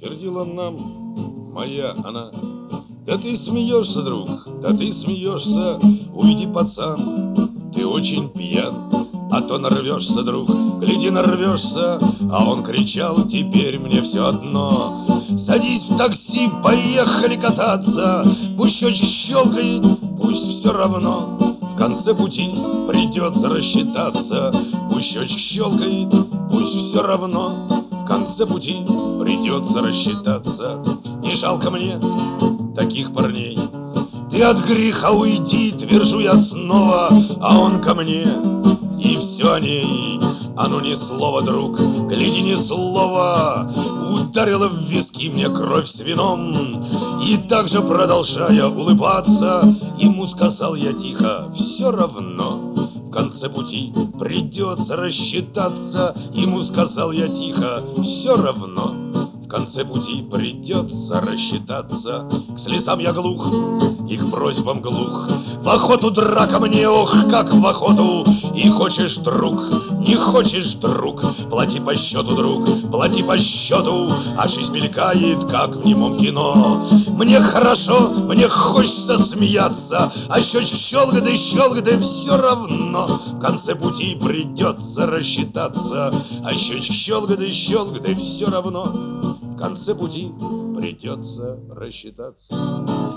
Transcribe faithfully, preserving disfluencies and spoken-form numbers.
Твердила нам моя она: да ты смеешься, друг, да ты смеешься, уйди, пацан, ты очень пьян. А то нарвешься, друг, гляди, нарвешься. А он кричал: теперь мне все одно. Садись в такси, поехали кататься. Пусть счетчик щелкает, пусть все равно. В конце пути придется рассчитаться. Пусть счетчик щелкает, пусть все равно. В конце пути придется рассчитаться. Не жалко мне таких парней. Ты от греха уйди, твержу я снова. А он ко мне, и все о ней. А ну ни слова, друг, гляди, ни слова. Ударила в виски мне кровь с вином. И также, продолжая улыбаться, ему сказал я тихо: все равно. В конце пути придется рассчитаться. Ему сказал я тихо: все равно. В конце пути придется рассчитаться. К слезам я глух и к просьбам глух. В охоту драка мне, ох, как в охоту. И хочешь, друг, не хочешь, друг, плати по счету, друг, плати по счету. А жизнь мелькает, как в немом кино. Мне хорошо, мне хочется смеяться. А счетчик щелкает и щелкает, и все равно. В конце пути придется рассчитаться. А счетчик щелкает и щелкает, и все равно. В конце пути придется рассчитаться.